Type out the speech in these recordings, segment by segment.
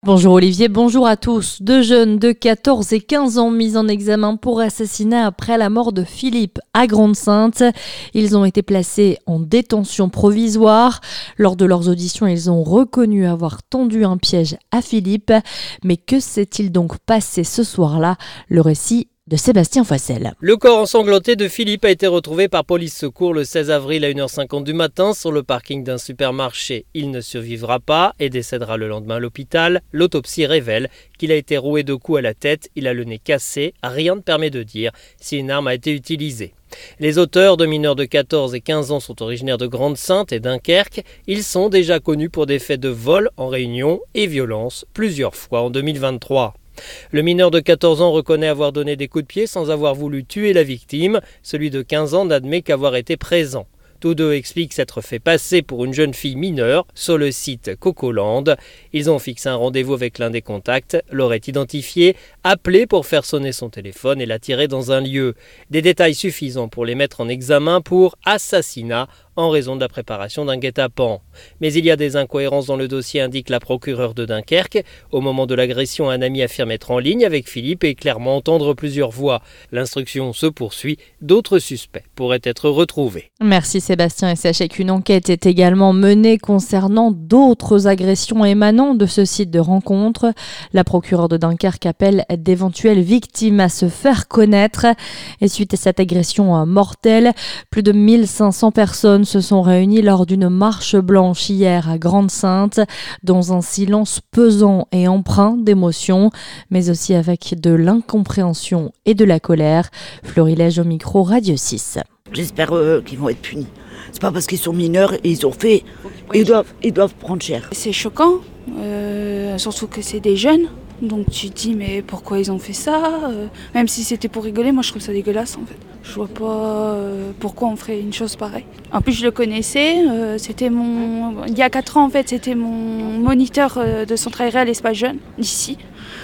Bonjour Olivier, bonjour à tous. Deux jeunes de 14 et 15 ans mis en examen pour assassinat après la mort de Philippe à Grande-Synthe. Ils ont été placés en détention provisoire. Lors de leurs auditions, ils ont reconnu avoir tendu un piège à Philippe. Mais que s'est-il donc passé ce soir-là ? Le récit de Sébastien Foissel. Le corps ensanglanté de Philippe a été retrouvé par police secours le 16 avril à 1h50 du matin sur le parking d'un supermarché. Il ne survivra pas et décédera le lendemain à l'hôpital. L'autopsie révèle qu'il a été roué de coups à la tête, il a le nez cassé. Rien ne permet de dire si une arme a été utilisée. Les auteurs de mineurs de 14 et 15 ans sont originaires de Grande-Synthe et Dunkerque. Ils sont déjà connus pour des faits de vol en réunion et violence plusieurs fois en 2023. Le mineur de 14 ans reconnaît avoir donné des coups de pied sans avoir voulu tuer la victime. Celui de 15 ans n'admet qu'avoir été présent. Tous deux expliquent s'être fait passer pour une jeune fille mineure sur le site Cocoland. Ils ont fixé un rendez-vous avec l'un des contacts, l'aurait identifié, appelé pour faire sonner son téléphone et l'attirer dans un lieu. Des détails suffisants pour les mettre en examen pour assassinat en raison de la préparation d'un guet-apens. Mais il y a des incohérences dans le dossier, indique la procureure de Dunkerque. Au moment de l'agression, un ami affirme être en ligne avec Philippe et clairement entendre plusieurs voix. L'instruction se poursuit, d'autres suspects pourraient être retrouvés. Merci Sébastien, et sachez qu'une enquête est également menée concernant d'autres agressions émanant de ce site de rencontre. La procureure de Dunkerque appelle d'éventuelles victimes à se faire connaître. Et suite à cette agression mortelle, plus de 1500 personnes se sont réunies lors d'une marche blanche hier à Grande-Synthe, dans un silence pesant et empreint d'émotion, mais aussi avec de l'incompréhension et de la colère. Florilège au micro Radio 6. J'espère qu'ils vont être punis. C'est pas parce qu'ils sont mineurs et ils ont fait, ils doivent prendre cher. C'est choquant, surtout que c'est des jeunes. Donc tu te dis mais pourquoi ils ont fait ça, même si c'était pour rigoler, moi je trouve ça dégueulasse en fait. Je vois pas pourquoi on ferait une chose pareille. En plus je le connaissais, il y a 4 ans en fait, c'était mon moniteur de centre aéré à l'espace jeune d'ici.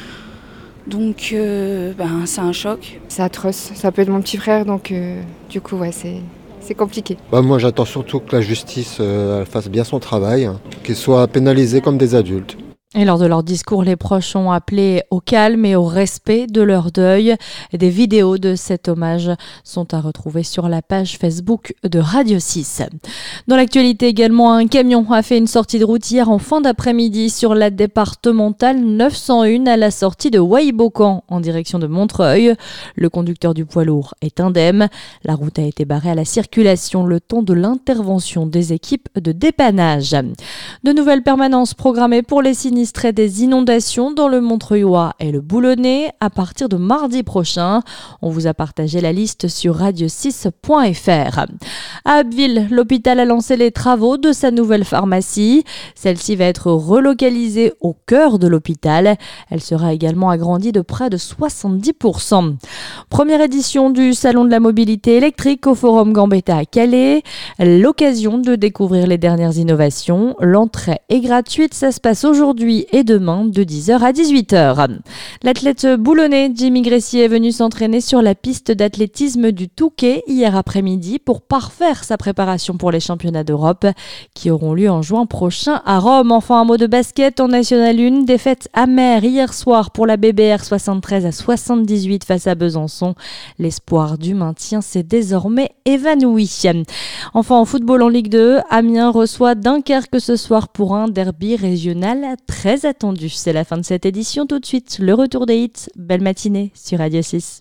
Donc c'est un choc. C'est atroce, ça peut être mon petit frère donc du coup ouais c'est compliqué. Moi j'attends surtout que la justice fasse bien son travail, qu'ils soient pénalisés comme des adultes. Et lors de leur discours, les proches ont appelé au calme et au respect de leur deuil. Des vidéos de cet hommage sont à retrouver sur la page Facebook de Radio 6. Dans l'actualité également, un camion a fait une sortie de route hier en fin d'après-midi sur la départementale 901 à la sortie de Wahibocan en direction de Montreuil. Le conducteur du poids lourd est indemne. La route a été barrée à la circulation le temps de l'intervention des équipes de dépannage. De nouvelles permanences programmées pour les sinistres des inondations dans le Montreuillois et le Boulonnais à partir de mardi prochain. On vous a partagé la liste sur radio6.fr. À Abbeville, l'hôpital a lancé les travaux de sa nouvelle pharmacie. Celle-ci va être relocalisée au cœur de l'hôpital. Elle sera également agrandie de près de 70%. Première édition du Salon de la mobilité électrique au Forum Gambetta à Calais. L'occasion de découvrir les dernières innovations. L'entrée est gratuite, ça se passe aujourd'hui et demain de 10h à 18h. L'athlète boulonnais Jimmy Gressier est venu s'entraîner sur la piste d'athlétisme du Touquet hier après-midi pour parfaire sa préparation pour les championnats d'Europe qui auront lieu en juin prochain à Rome. Enfin, un mot de basket en National 1. Défaite amère hier soir pour la BBR 73 à 78 face à Besançon. L'espoir du maintien s'est désormais évanoui. Enfin, en football en Ligue 2, Amiens reçoit Dunkerque ce soir pour un derby régional très attendu. C'est la fin de cette édition. Tout de suite, le retour des hits. Belle matinée sur Radio 6.